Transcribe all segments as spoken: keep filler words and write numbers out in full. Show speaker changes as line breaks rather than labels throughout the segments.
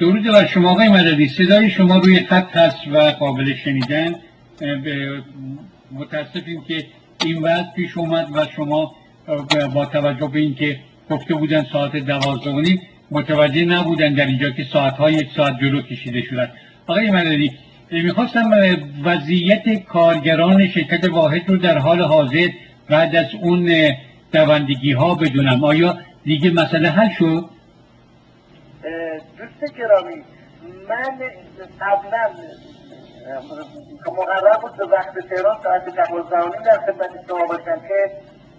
درود بر شما آقای مددی. صدای شما روی خط هست و قابل شنیدن. متاسفیم که این وضع پیش اومد و شما با توجه به اینکه گفته بودن ساعت دوازده و نیم متوجه نبودن در اینجا که ساعت‌های یک ساعت جلو کشیده شدن. آقای مددی، میخواستم وضعیت کارگران شرکت واحد رو در حال حاضر بعد از اون دوندگی ها بدونم. آیا دیگه مسئله حل شد؟
دوست گرامی، من قبلا مقرر بود به وقت تهران ساعت دوازده و نیم در خدمت شما باشم که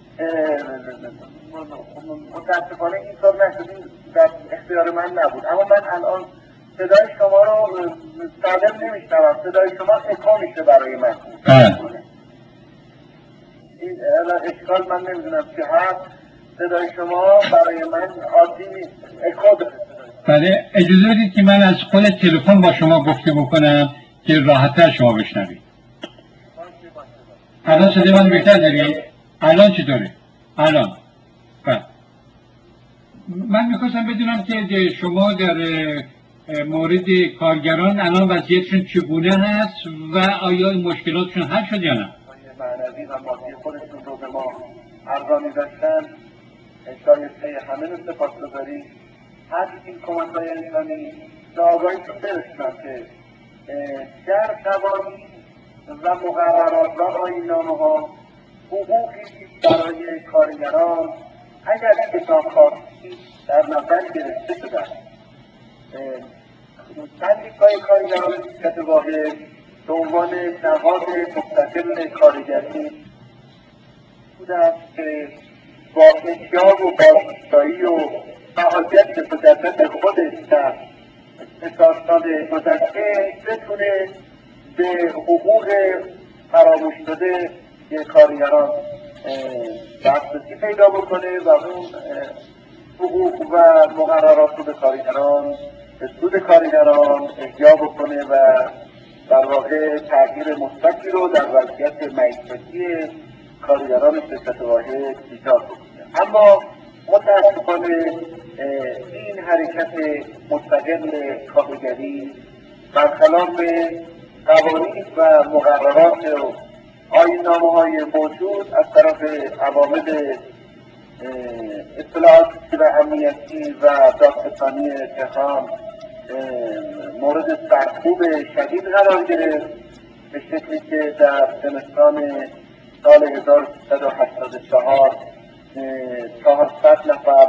متاسفانه این کار نشد، این در اختیار من نبود. اما من الان صدای شما رو سالم نمیشنوم، صدای شما اکو میشه برای من. این اشکال من نمیدونم که هست، صدای شما برای من عادی اکو داره.
بله، اجازه بدید که من از خود تلفن با شما گفته بکنم که راحت‌تر شما بشنوید. الان صدای من بهتر دارید؟ الان چطوره؟ الان بله. من میخواستم بدونم که شما در مورد کارگران الان وضعیتشون چگونه هست و آیا این مشکلاتشون حل شد یا نه؟
معنوی و مادی خودشون رو به ما ارزانی داشتن، شایسته همه رو سپاسگزاری. هر این کمک‌های انسانی به آگاهیشون برسونن که در قوانین و مقررات و آیین‌نامه‌ها حقوقی برای کارگران اگر که ناکافی در نظر گرفته شدن. سندیکای کارگران شرکت واحد به عنوان نهاد مستقل کارگری بوده است که با احیا و بازنشستگی و فعالیت مجدد خودش در سال‌های گذشته بتونه به حقوق فراموش شده کارگران دسترسی پیدا بکنه و اون حقوق و مقررات رو به کارگران، به سود کارگران احیا بکنه و در واقع تغییر مثبتی رو در وضعیت معیشتی کارگران شرکت واحد ایجاد بکنه. اما متاسفانه این حرکت مستقل کارگری برخلاف قوانین و مقررات و آیین‌نامه‌های موجود از طرف عوامل اطلاعاتی و امنیتی و دادرسانی تهران مورد سرکوب شدید قرار گرفت، به شکلی که در زمستان سال هزار و سیصد و هشتاد و چهار چهارصد نفر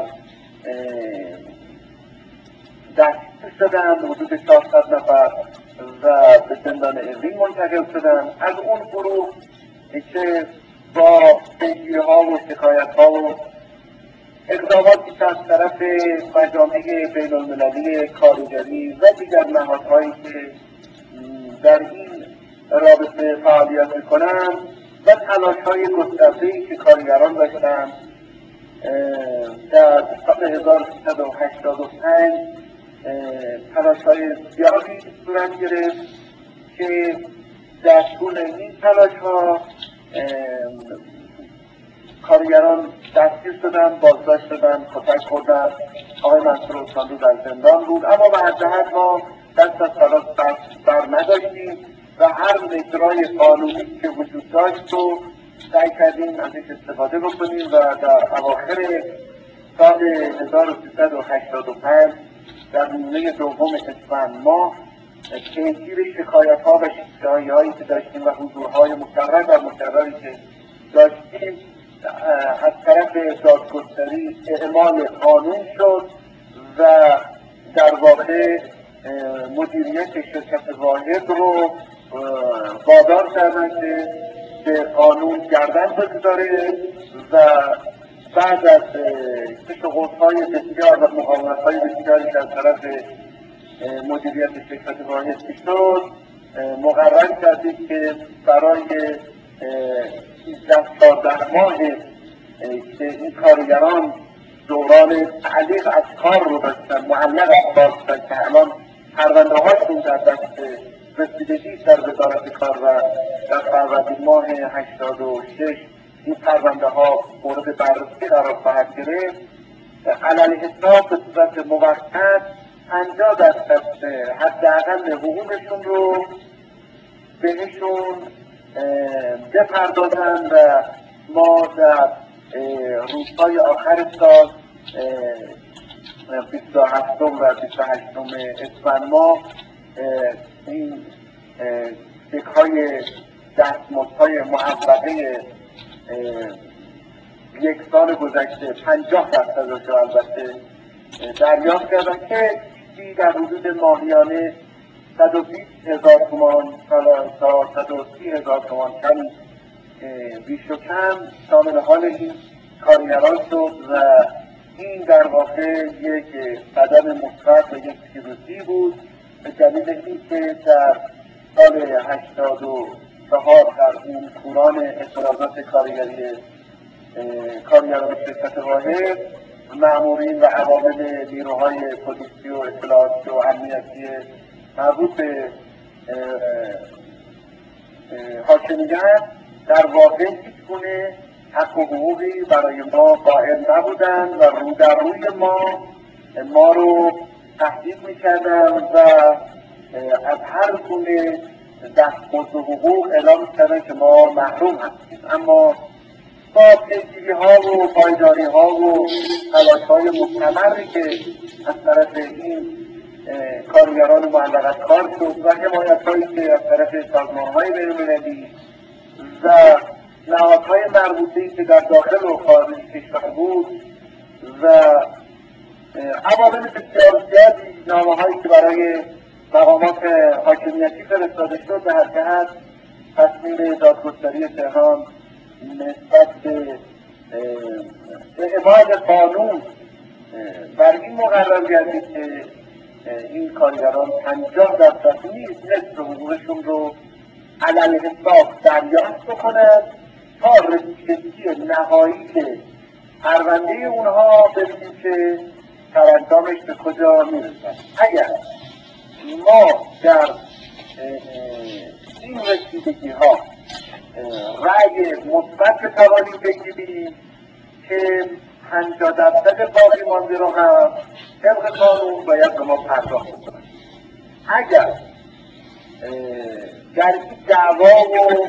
دستگیر شدند، حدود چهارصد نفر و به زندان اوین منتقل شدند. از اون گروه که با پیگیری‌ها و شکایت‌ها و اقداماتی که از طرف مجامع بین المللی کارگری و دیگر نهادهایی که در این رابطه فعالیت می‌کنند و تلاش‌های گسترده‌ای که کارگران داشتند در سال هزار و سیصد و هشتاد و پنج تلاش‌های زیادی صورت گرفت که در طول این تلاش‌ها کارگران دستگیر شدن، بازداشت شدن، کتک خوردن. آقای منصور استاندو در زندان بود، اما به هر جهت ما دست از تلاش بر نداشتیم و هر مجرای قانونی که وجود داشت رو سعی کردیم ازش استفاده بکنیم و در اواخر سال هزار و سیصد و هشتاد و پنج در نیمه دوم اسفند ماه پیگیر شکایت‌ها و شکایت‌هایی که داشتیم و حضورهای مکرر و مکرری که داشتیم از طرف دادگستری اعمال قانون شد و در واقع مدیریت شرکت واحد رو وادار کردن که به قانون گردن بگذاره و بعد از کش و قوس‌های بسیار و مقاومت‌های بسیاری که از طرف مدیریت شرکت واحد شد، مقرر کردید که برای سیزده چهارده ماه که این کارگران دوران تعلیق از کار رو داشتن، معلق از کار داشتن که الان پرونده هاشون در دست رسیدگی در وزارت کار و در فروردین ماه هشتاد و شش این پرونده ها مورد بررسی قرار خواهد گرفت، علل حساب به صورت موقت پنجاه درصد حداقل حقوقشون رو بهشون بپردازن و ما در روزهای آخر سال بیست و هفتم و بیست و هشتم اسفند ماه این چک‌های دستمزدهای معوقه یک سال گذشته پنجاه درصدش رو البته دریافت کردن که چیزی در حدود ماهیانه صد و بیست هزار تومان تا صد و سی هزار تومان کمی بیش و کم شامل حال این کارگران شد و این در واقع یک قدم مثبت و یک پیروزی بود به دلیل اینکه در سال هشتاد و چهار در اون دوران اعتراضات کارگری کارگران شرکت واحد مأمورین و عوامل نیروهای پلیسی و اطلاعاتی و امنیتی مربوط به حاکمیت در واقع هیچ گونه حق و حقوقی برای ما قائل نبودن و رو در روی ما ما رو تهدید میکردن و از هر گونه دستمزد و حقوق اعلام میکردن که ما محروم هستیم. اما با پیگیری ها و پایداری ها و تلاش های مستمری که از طرف این کارگران معلق از کار شد و حمایت هایی که از طرف سازمان های بین‌المللی و نهادهای مربوطه‌ای که در داخل و خارج کشور بود و عوامل بسیار زیادی نامه‌هایی که برای مقامات حاکمیتی فرستاده شد به هر جهت تصمیم دادگستری تهران نسبت به اعمال قانون بر این مقرر گردید که این کارگران پنجاه درصد نیست نصف حقوقشون رو علل حساب دریافت بکنند تا رسیدگی نهایی که پرونده اونها ببینیم که سرانجامش به کجا میرسد. اگر ما در این رسیدگی ها رأی مثبت بتوانیم بگیریم که پنجاه درصد باقی مانده رو هم طبق قانون باید به ما پرداخت کنند. اگر در این دعوا و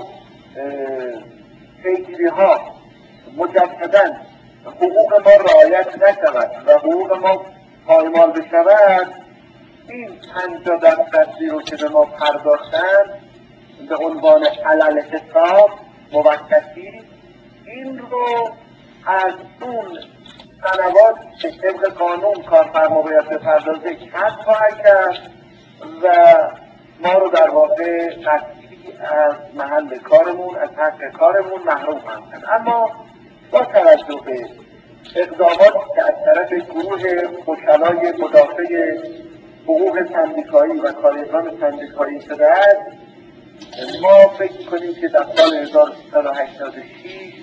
پیگیری ها مجددا حقوق ما رعایت نشود و حقوق ما پایمال بشود، این پنجاه درصدی رو که به ما پرداختند به عنوان علل حساب موقتی این رو از اون سنواتی که طبق قانون کارفرما باید بپردازه کسب خواهد کرد و ما رو در واقع قطعی از محل کارمون از حق کارمون محروم خواهد کرد. اما با توجه به اقداماتی که از طرف گروه وکلای مدافع حقوق سندیکایی و کارگران سندیکایی شده است، ما فکر کنیم که در سال هزار و سیصد و هشتاد و شش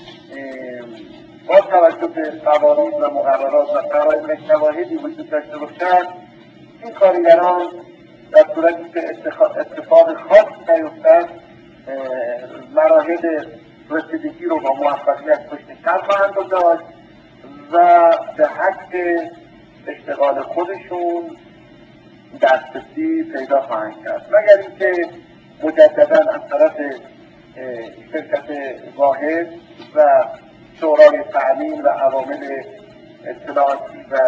با توجه به قوانین و مقررات و قرائن و شواهدی وجود داشته باشد، این کارگران در صورتی که اتفاق خاصی نیفتد مراحل رسیدگی رو با موفقیت پشت سر خواهند گذاشت و به حق اشتغال خودشون دسترسی پیدا خواهند کرد، مگر اینکه مجددا از طرف شرکت واحد و شورای تأمین و عوامل اطلاعاتی و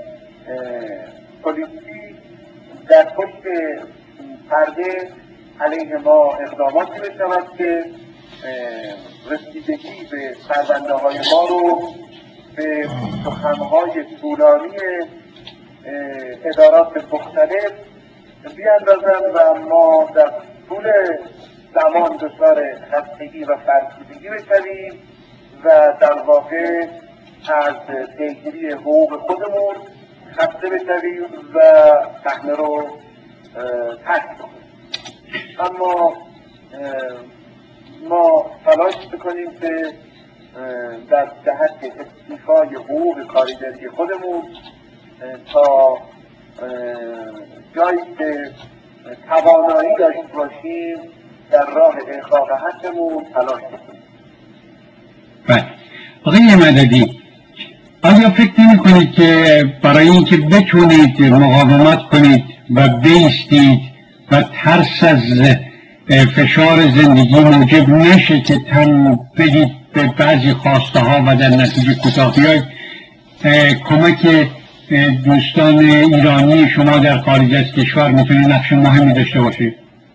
پلیسی در پشت پرده علیه ما اقداماتی بشود که رسیدگی به پرونده های ما رو به سخنهای طولانی ادارات مختلف بیاندازن و ما در طول زمان دچار خستگی و فرسودگی بشویم و در واقع از پیگیری حقوق خودمون خسته بشویم و صحنه رو ترک کنیم. اما ما تلاش بکنیم که در جهت استیفای حقوق کارگری خودمون تا جایی که توانایی داشته باشیم در راه احقاق حقمون تلاش بکنیم.
بله. آقای مددی، آیا فکر نمی کنید که برای اینکه بتونید مقاومت کنید و بیستید و ترس از فشار زندگی موجب نشه که تن بدید به بعضی خواسته ها و در نتیجه کوتاه بیاید، کمک دوستان ایرانی شما در خارج از کشور میتونه نقش مهمی داشته باشه؟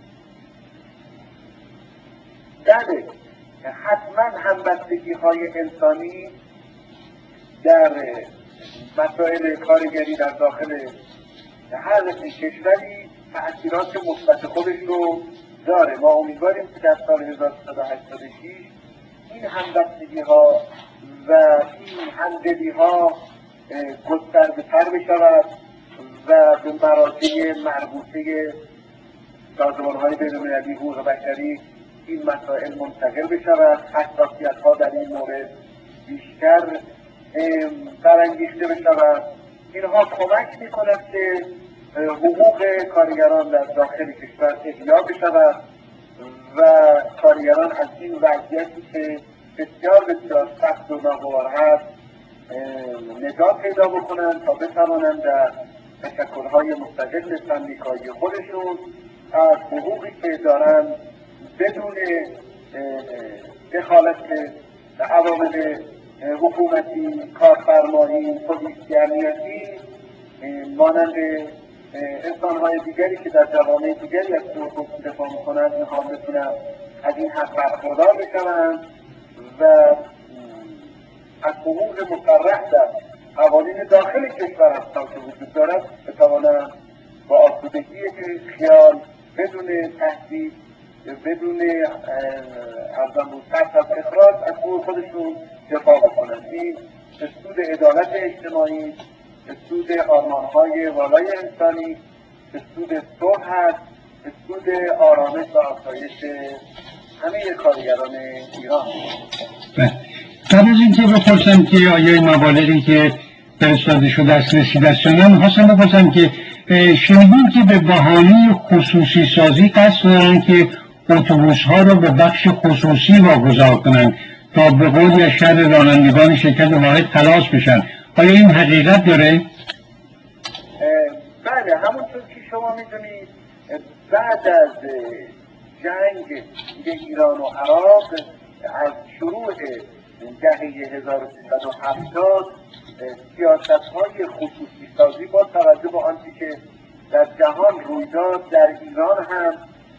بله، حتما همبستگی های انسانی در مسائل کارگری در داخل هر کشوری تأثیرات مثبت خودش رو داره. ما امیدواریم که در سال هزار و سیصد و هشتاد و شش این همبستگی ها و این همدلی ها گسترده تر بشود و به مراجع مربوطه سازمان های بین‌المللی حقوق بشری این مسائل منتقل بشود، حساسیت ها در این مورد بیشتر برانگیخته بشود. اینها کمک میکند که حقوق کارگران در داخل کشور احیا بشود و کارگران از این وضعیتی که بسیار بسیار سخت و ناگوار هست نجات پیدا بکنند تا بتوانند در تشکل‌های مستقل سندیکایی خودشون از حقوقی که دارند بدون دخالت عوامل حکومتی، کارفرمایی، پلیسی، امنیتی مانند انسان‌های دیگری که در جوامع دیگری از حقوق دفاع می‌کنند، اینها بتونند از این حق برخوردار بشوند و از حقوق مصرح در قوانین داخل کشور هستند که وجود دارد بتوانند با آسودگی خیال بدون تهدید بدون ارزم بود تحت از اخراج از حقوق خودشون دفاع بکنند. این به سود عدالت اجتماعی، به سود آرمان‌های والای انسانی، به سود صلح هست، به سود آرامش و آسایش همه کارگران ایران.
قبل از اینکه بپرسم که آیا مواردی که فرستاده شده است رسیده است یا نه، می‌خواستم بپرسم که شنیدیم که به بهانه خصوصی سازی قصد دارن که اتوبوس‌ها رو به بخش خصوصی واگذار کنند تا به قول از شر رانندگان شرکت واحد خلاص بشن. آیا این حقیقت داره؟
بله، همونطور که شما می‌دونید بعد از جنگ ایران و عراق از شروع دهه هزار و سیصد و هفتاد سیاست‌های خصوصی سازی با توجه به آنچه که در جهان روی داد در ایران هم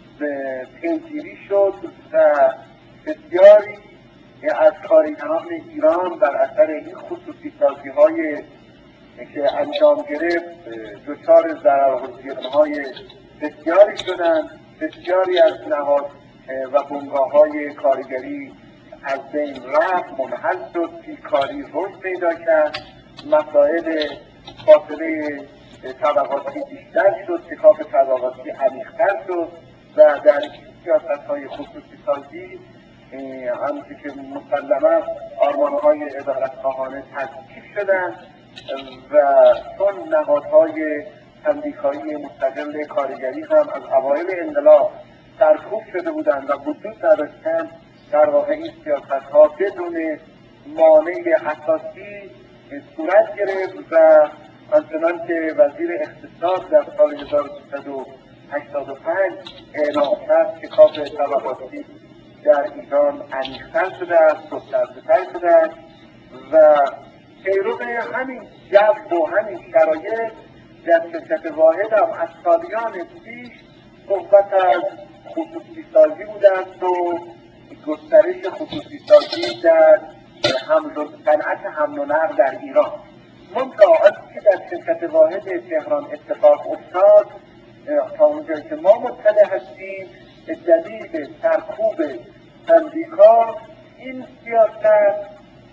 پیگیری شد و بسیاری از کارگران ایران بر اثر این خصوصی سازی‌های که انجام گرفت دچار ضررهای بسیاری شدند. بسیاری از نهاد و بنگاه‌های کارگری از بین رفت، منحل شد، بیکاری رشد پیدا کرد، مسائل فاصله طبقاتی بیشتر شد، شکاف طبقاتی عمیق‌تر شد و در سیاست‌های خصوصی سازی آنچه که مسلماً آرمان‌های عدالت‌خواهانه تضعیف شدند و چون نهادهای سندیکایی مستقل کارگری هم از اوایل انقلاب سرکوب شده بودند و وجود نداشتند، در واقع این سیاست‌ها بدون مانع اساسی صورت گرفت و آنچنان که وزیر اقتصاد در سال هزار و سیصد و هشتاد و پنج اعلام کرد شکاف طبقاتی در ایران عمیق‌تر شده است، گسترده‌تر شده است و پیرو همین جو و همین شرایط در شرکت واحد هم از سالیان پیش صحبت از خصوصی سازی بوده است و گسترش خصوصی سازی در حمل و صنعت حمل و نقل در ایران. منتها آنچه که در شرکت واحد تهران اتفاق افتاد تا اونجایی که ما مطلع هستیم دلیل سرکوب سندیکا این سیاست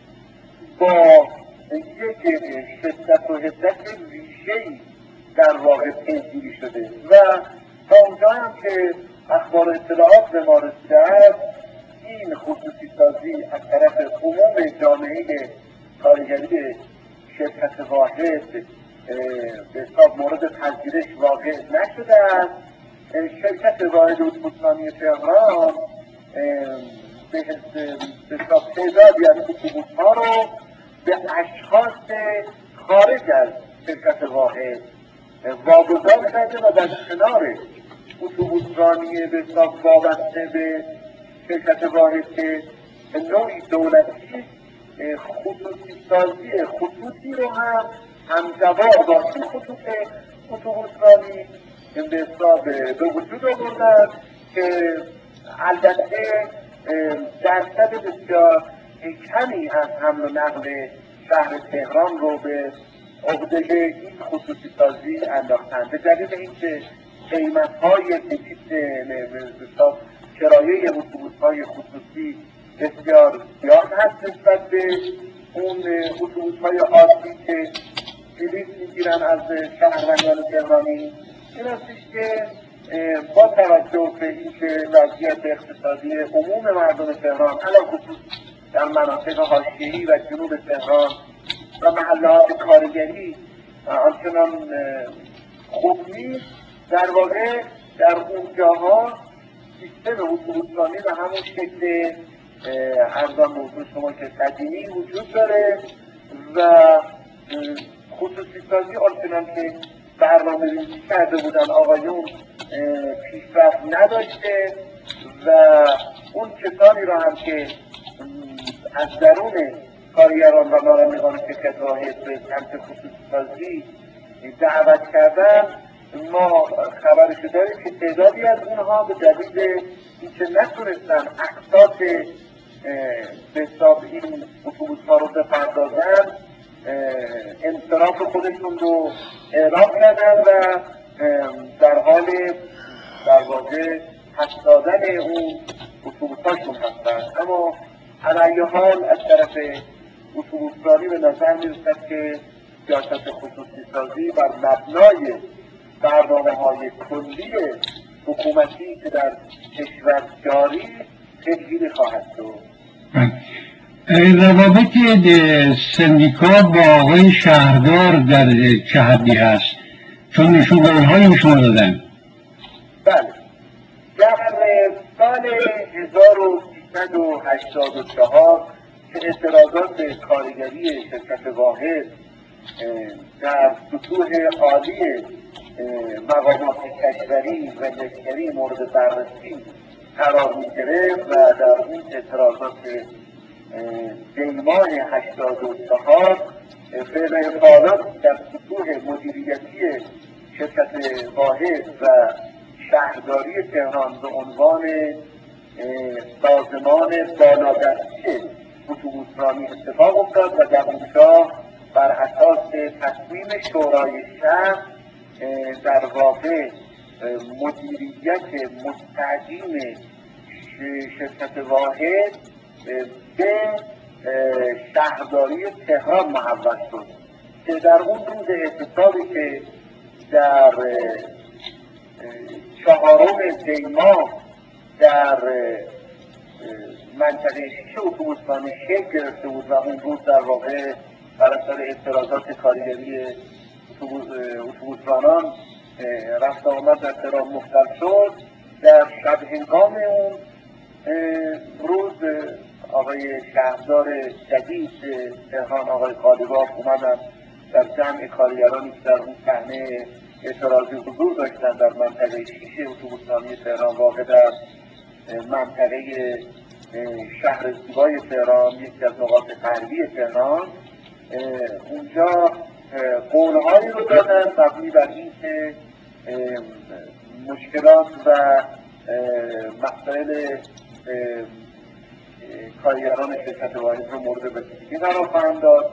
با یک شدت و حدت ریشه‌ای در واقع پیگیری شده و تا اونجا هم که اخبار اطلاعات به ما رسیده است این خصوصی سازی از طرف عموم جامعه کارگری شرکت واحد به حساب مورد پذیرش واقع نشده است. شرکت واحد اتوبوسرانی تهران به حساب تعدادی از اتوبوس‌ها رو به اشخاص خارج از شرکت واحد واگذار کرده و در کنار اتوبوسرانی به حساب وابسته به شرکت واحد که نوعی دولتی خصوصی سازی خطوطی رو هم همزبار با این خطوط اتوبوسرانی به حساب به وجود آوردن که البته درصد بسیار کمی از حمل و نقل شهر تهران رو به عهده این خصوصی سازی انداختن، به دلیل اینکه قیمت‌های حساب کرایه اتوبوس‌های خصوصی بسیار زیاد هست نسبت به اون اتوبوس‌های عادی که بلیط میگیرن از شهروندان تهرانی. این هستش که با توجه به اینکه وضعیت اقتصادی عموم مردم تهران علاخصوص در مناطق حاشیه‌ای و جنوب تهران و محلات کارگری آنچنان خوب نیست، در واقع در اونجاها سیستم اتوبوسرانی به همون شکل ارزان موضوع شما که قدیمی وجود داره و خصوصی سازی آنچنان که برنامه ریزی کرده بودن آقایون پیشرفت نداشته و اون کسانی را هم که از درون کارگران و رانندگان شرکت واحد به سمت خصوصی سازی دعوت کردن، ما خبرش داریم که تعدادی از اونها به دلیل اینکه نتونستن اقساط به حساب این اتوبوس‌ها رو بپردازن انصراف خودشون رو اعلام کردن و در حال در واقع پس دادن اون اتوبوس‌هاشون هستن. اما علی حال از طرف اتوبوسرانی به نظر می‌رسد که سیاست خصوصی سازی بر مبنای برنامه‌های کلی حکومتی که در کشور جاری پیگیری خواهد شد.
روابط سندیکا با آقای شهردار در چه حدی هست؟ چون نشون قول‌های نشون دادن.
بله، در سال هزار و سیصد و هشتاد و چهار که اعتراضات کارگری شرکت واحد در سطوح عالی مقامات کشوری و لشکری مورد بررسی قرار می گرفت و در این اعتراضات دیماه هشتاد و چهار فعل اقبالات در سطوح مدیریتی شرکت واحد و شهرداری تهران به عنوان سازمان بالادستی اتوبوسرانی اتفاق افتاد و در اونجا بر اساس تصمیم شورای شهر در واقع مدیریت مستقیم شرکت واحد به شهرداری تهران محول شد که در اون روز اعتصابی که در چهارم دی ماه در منطقه شیش اتوبوسرانی شکل گرفته بود و اون روز در واقع بر اثر اعتراضات کارگری اتوبوسرانان رفت آمد در تهران مختل شد. در شب هنگام اون روز آقای شهردار جدید تهران آقای قالیباف اومدن در جمع کارگرانی که در اون صحنه اعتراضی حضور داشتن در منطقه شیش اتوبوسرانی تهران واقع در منطقه شهر زیبای تهران، یکی از نقاط غربی تهران، اونجا قولهایی رو دادن مبنی بر این که مشکلات و مسائل کارگران شرکت واحد رو مورد بررسی قرار خواهند داد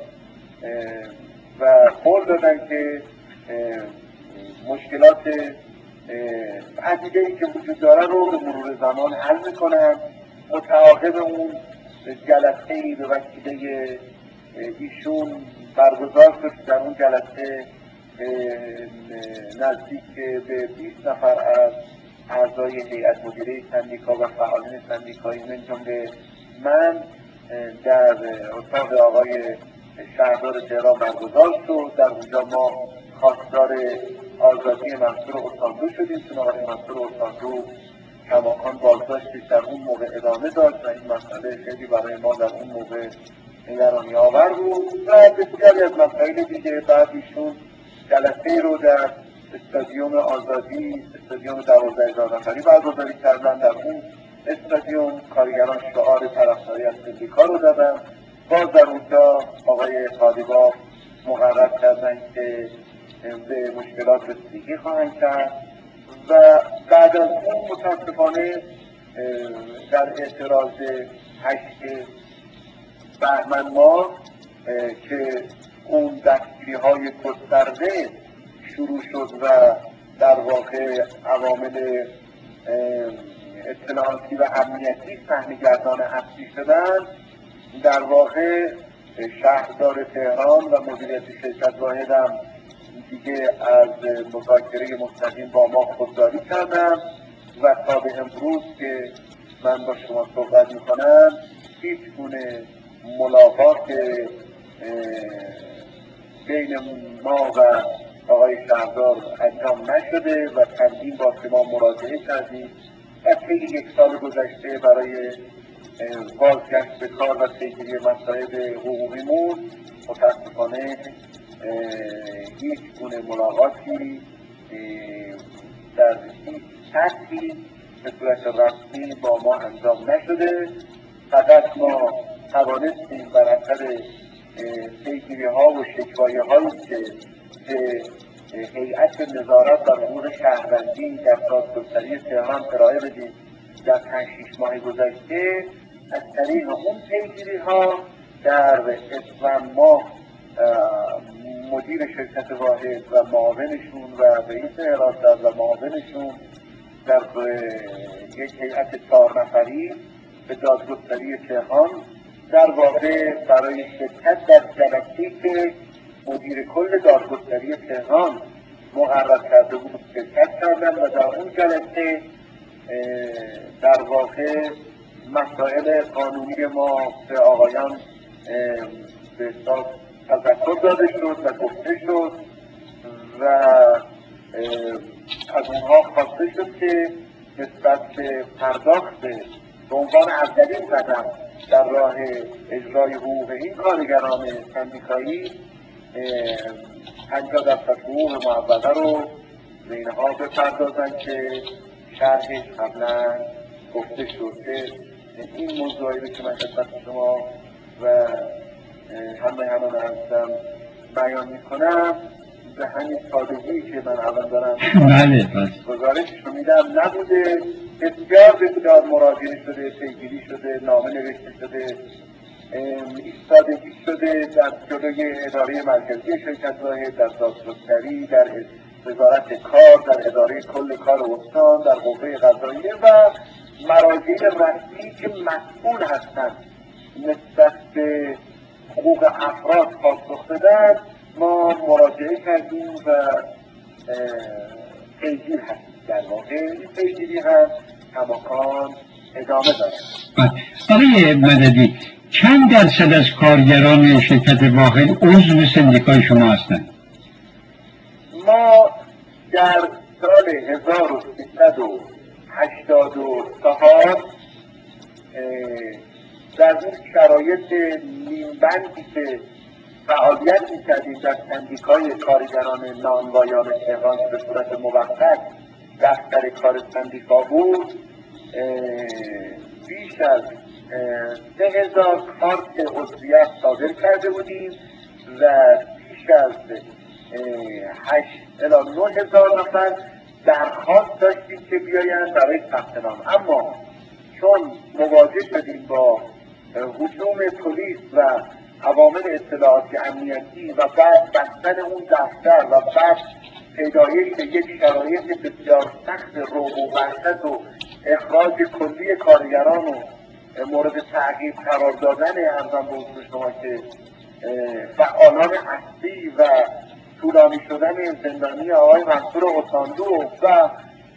و قول دادن که مشکلات عدیده‌ای که وجود داره رو به مرور زمان حل میکنن. متعاقب اون جلسه‌ای به وسیله ایشون برگزار شد، در اون جلسه نزدیک به بیست نفر از اعضای هیئت مدیره سندیکا و فعالین سندیکایی من جمله من در اتاق آقای شهردار تهران برگزار شد. در اونجا ما خواستار آزادی منصور استاندو شدیم چون آقای منصور استاندو کماکان بازداشتش در اون موقع ادامه داشت و این مسئله خیلی برای ما در اون موقع نگرانی آور بود و بسیاری از مسائل دیگه. بعد ایشون جلسه رو در استادیوم آزادی، استادیوم دوازده هزار نفری برگزاری کردن. در اون استادیوم کارگران شعار طرفداری از سندیکا رو دادن. باز در اونجا آقای قالیباف مقرر کردن که به مشکلات رسیدگی خواهند کرد و بعد از اون متاسفانه در اعتراض هشت بهمن ماه که اون دستگیری های گسترده شروع شد و در واقع عوامل اطلاعاتی و امنیتی صحنه‌گردان اصلی شدن، در واقع شهردار تهران و مدیریت شرکت واحد هم دیگه از مذاکره مستقیم با ما خودداری کردن و تا به امروز که من با شما صحبت میکنم هیچ گونه ملاقات بین ما و آقای شهردار انجام نشده و چندین بار که ما مراجعه کردیم و طی یک سال گذشته برای بازگشت به کار و پیگیری مسائل حقوقیمون متاسفانه هیچ گونه ملاقاتی در هیچ سطحی به صورت رسمی با ما انجام نشده. فقط ما توانستیم بر اثر پیگیری ها و شکوایه هایی که به هیئت نظارت بر امور شهروندی در دادگستری تهران ارائه بدیم در پنج شش ماه گذشته، از طریق اون پیگیری ها در اسفند ماه مدیر شرکت واحد و معاونشون و رئیس حراست و معاونشون در یک هیئت چهار نفری به دادگستری تهران در واقع برای شرکت در جلسه‌ای که مدیر کل دادگستری تهران مقرر کرده بود شرکت کردن و در اون جلسه در واقع مسائل قانونی ما به آقایان به حساب تذکر داده شد و گفته شد و از اونها خواسته شد که نسبت به پرداخت به عنوان اولین قدم در راه اجرای حقوق این کارگران سندیکایی پنجاه درصد حقوق معوضه رو به اینها بپردازن که شرحش قبلا گفته شد. این موضوعی که من خدمت شما و همه همان هستم بیان میکنم به همین سادگی که من الان دارم گزارشش رو میدم نبوده. بسیار بسیار مراجعه شده، پیگیری شده، نامه نوشته شده، ایستادگی شده در جلوی اداره مرکزی شرکت واحد، در دادگستری، در وزارت کار، در اداره کل کار استان، در قوه قضاییه و مراجع رسمی که مسئول هستند نسبت به حقوق افراد پاسخ بدن. ما مراجعه کردیم و پیگیر هستیم. در واقع این پیگیری هم کماکان ادامه داره.
آقای مددی، چند درصد از کارگران شرکت واحد عضو سندیکای شما هستند؟
ما در سال هزار و سیصد و هشتاد و چهار در این شرایط نیمبندی که فعالیت می‌کردیم در سندیکای کارگران نانوایان تهران به صورت موقت دفتر کار سندیکا بود، بیش از سه هزار کارت عضویت صادر کرده بودیم و بیش از هشت الی نه هزار نفر درخواست داشتیم که بیایند برای ثبت نام. اما چون مواجه شدیم با هجوم پلیس و عوامل اطلاعاتی امنیتی و بعد بستن اون دفتر و بعد پیدایش یک شرایط بسیار سخت رعب و وحشت و اخراج کلی کارگران و مورد تعقیب قرار دادن ارزم به حضور شما که فعالان اصلی و طولانی شدن زندانی آقای منصور حساندو و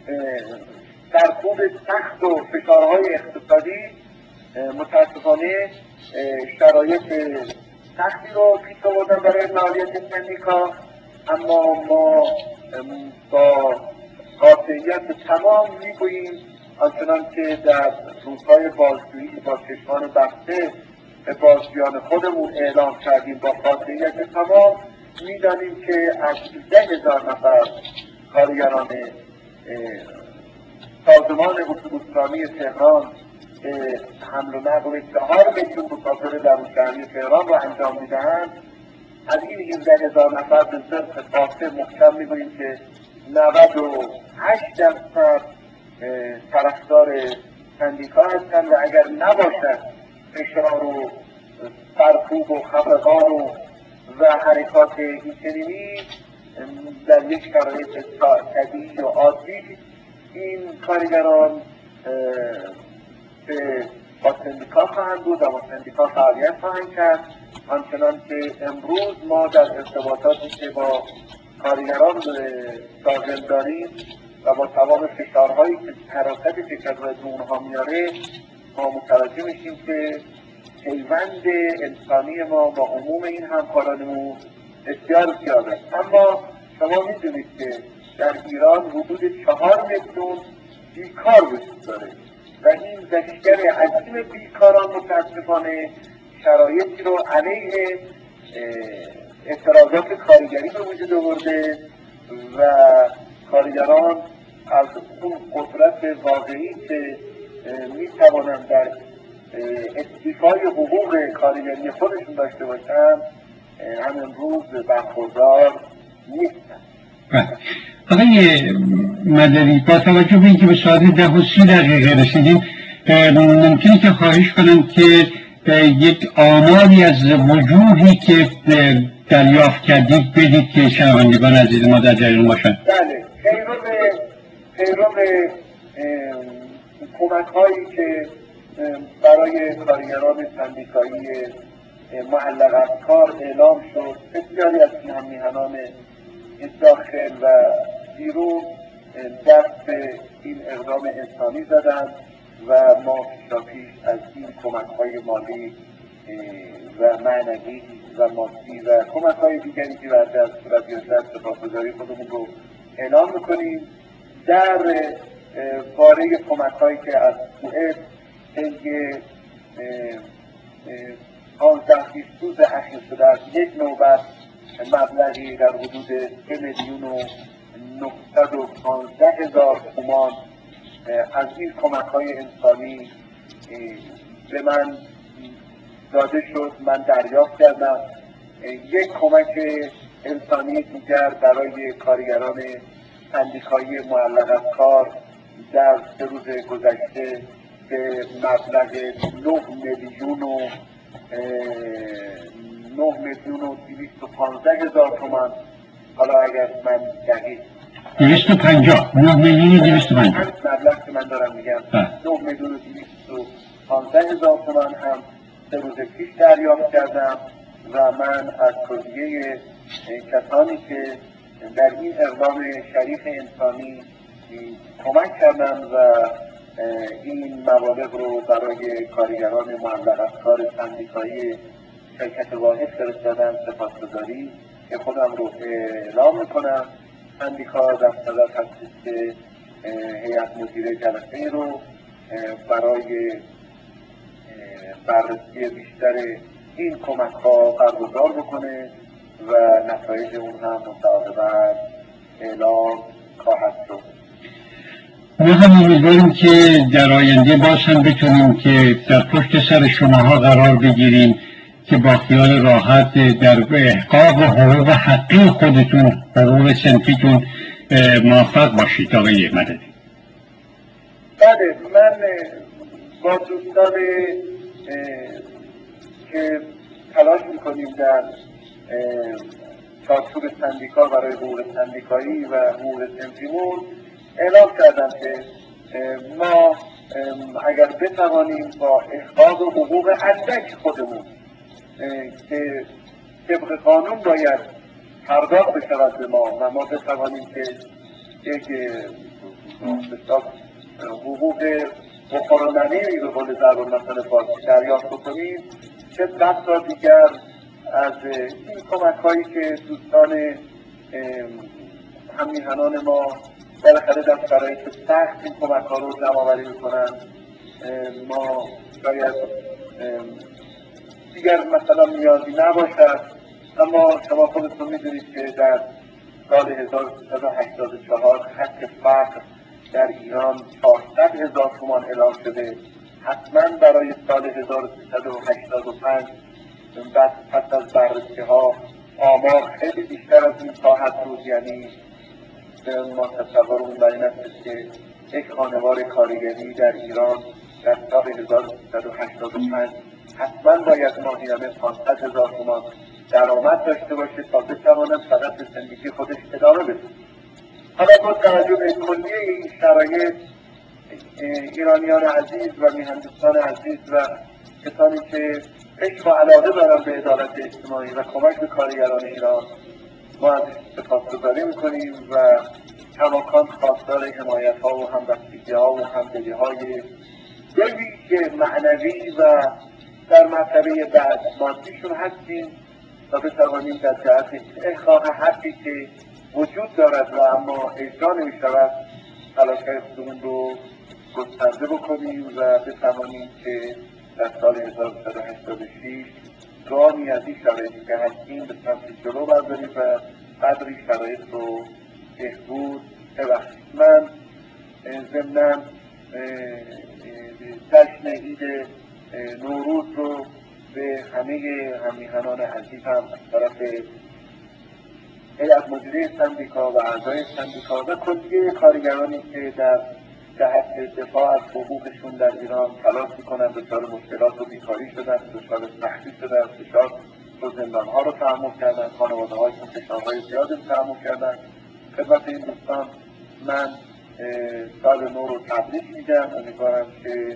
سرکوب سخت و فشارهای اقتصادی متاسفانه شرایط سختی رو پیش آوردن برای فعالیت سندیکا. اما ما با قاطعیت تمام میگوییم آنچنان که در روزهای بازجویی با چشمان بسته بازیان خودمون اعلام کردیم با قاطعیت تمام. میدانیم که از سیزده هزار نفر کارگران سازمان اتوبوسرانی تهران حمل و نقل چهار میلیون مسافر درون شهری تهران را انجام میدهند، از این هجده هزار نفر به صرف قاطع محکم میگوییم که نود و هشت درصد طرفدار سندیکا هستند و اگر نباشد فشار و سرکوب و خفقان و و حرکات اینچنینی در یک شرایط طبیعی و عادی این کارگران به با سندیکا خواهند بود و با سندیکا فعالیت خواهند کرد. همچنان که امروز ما در ارتباطاتی که با کارگران سازم داریم و با تمام فشارهایی که حراست شرکت از اونها میاره، ما متوجه میشیم که پیوند انسانی ما با عموم این همکارانمون بسیار زیاد است. اما شما میدونید که در ایران حدود چهار میلیون بیکار وجود داره و این لشکر عظیم بیکاران متاسفانه شرایطی رو علیه اعتراضات کارگری به وجود آورده و کارگران از اون قدرت واقعی که میتوانند در استیفای حقوق کارگری خودشون داشته باشند هم امروز برخوردار نیستند.
آقای مدنی، با توجه به اینکه به ساعت ده و سی دقیقه رسیدیم، ممکنه که خواهش کنم که یک آماری از وجوهی که دریافت کردید بدید که شنوندگان عزیز ما در جریان باشند.
بله، پیرو پیرو کمک هایی که برای کارگران سندیکایی معلق از کار اعلام شد، بسیاری از این همیهنان داخل و بیرون دست به این اقدام انسانی زدند و ما پیشاپیش از این کمک های مالی و معنوی و مادی و کمک های دیگری که در دست صورت بیاشد سپاسگزاری خودمون رو اعلام میکنیم. در باره کمک هایی که از سوئد طی پانزده بیست روز اخیر شده است، یک نوبت مبلغی در حدود سه میلیون و نهصد و پانزده هزار تومان از این کمک های انسانی به من داده شد. من دریافت کردم. یک کمک انسانی دیگر برای کارگران سندیکایی معلق از کار در سه روز گذشته به مبلغ نه میلیون و نه میلیون و دویست و پانزده هزار تومان. حالا اگر من دقیق
دویست و پنجاه نه میلیون و دویست و پنجاه
مبلغ که من دارم میگم نه میلیون و دویست و پانزده هزار تومان هم سه روز پیش دریافت کردم و من از کلیه کسانی که در این اقدام شریف انسانی کمک کردم و این مبالغ رو برای کارگران معلق از کار سندیکایی شرکت واحد فرستادم سپاسگزاری که خودم رو اعلام میکنم. سندیکا در صدد هست که هیئت مدیره جلسه رو برای بررسی بیشتر این کمک ها برگزار بکنه و نتایج اون هم مصاحبت اعلام خواهد شد.
ما هم امیدواریم که در آینده باز هم بتونیم که در پشت سر شماها قرار بگیریم که با خیال راحت در احقاق حقوق حقی خودتون، حقوق صنفیتون موفق باشید. آقای مدنی.
بله، من با دوستان که تلاش میکنیم در چارچوب سندیکا برای حقوق سندیکایی و حقوق صنفیمون اعلام کردم که ما اگر بتوانیم با احقاق حقوق اندک خودمون که طبق قانون باید پرداخت بشود به ما و ما بتوانیم که یک حقوق بخوراننی به قول ضرب المثل فارسی دریافت بکنیم، چه بسا دیگر از این کمک هایی که دوستان همیهنان ما بالاخره در شرایط سخت این کمک ها رو جمع آوری میکنن. ما شاید دیگر مثلا نیازی نباشد. اما شما خودتون میدونید که در سال هزار و سیصد و هشتاد و چهار خط فقر در ایران چهارصد هزار تومان اعلام شده. حتما برای سال هزار و سیصد و هشتاد و پنج بعد پس از بررسی ها آمار خیلی بیشتر از این خواهد بود. یعنی ما تصورمون بر این است که یک خانوار کارگری در ایران در سال هزار و سیصد و هشتاد و پنج حتما باید ماهیانه پانصد هزار تومان درآمد داشته باشه تا بتواند فقط به زندگی خودش ادامه بده. حالا با توجه به کلیه این شرایط، ایرانیان عزیز و میهندوستان عزیز و کسانی که عشق و علاقه دارن به عدالت اجتماعی و کمک به کارگران ایران، ما از سپاسگزاری میکنیم و کماکان خواستار حمایت ها و همبستگی ها و همدلی های بویژه معنوی و در مرتبه بعد مادیشون هستیم و بتوانیم در جهت احقاق حقی که وجود دارد و اما اجرا نمی‌شود تلاش‌های خودمون رو گسترده بکنیم و بتوانیم که در سال هزار و سیصد و هشتاد و شش گامی از این شرایطی که هستیم به سمت جلو برداریم و قدری شرایط رو بهبود ببخشیم. من ضمناً جشن عید نوروز رو به همه همیهنان عزیزم از طرف هیئت مدیره سندیکا و اعضای سندیکا و کلیه کارگرانی که در جهت دفاع از حقوقشون در ایران تلاش میکنند، دچار مشکلات و بیکاری شدن، دچار سختی شدن، فشار و زندانها رو تحمل کردن، خانواده‌هاشون فشارهای زیادی رو تحمل کردن. خدمت این دوستان من سال نو رو تبریک میگم. امیدوارم که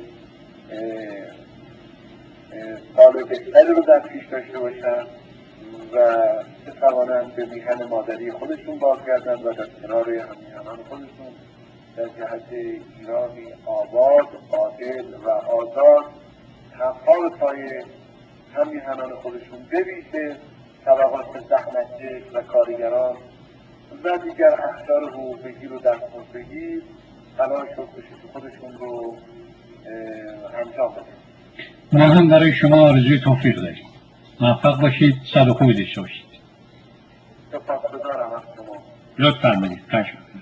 سال بهتری رو در پیش داشته باشن و بتوانند به میهن مادری خودشون بازگردن و در کنار همیهنان خودشون در جهت ایرانی آباد، عادل و آزاد پا به پای همیهنان خودشون بویژه طبقات زحمتکش و کارگران و دیگر اخشار حقوق‌بگیر و دستمزدگیر تلاش و کوشش خودشون رو انجام بدن.
ما هم برای شما آرزوی توفیق داریم. موفق باشید، سال خوبی داشته باشید.
سپاسگزارم از شما.
لطف فرمایید.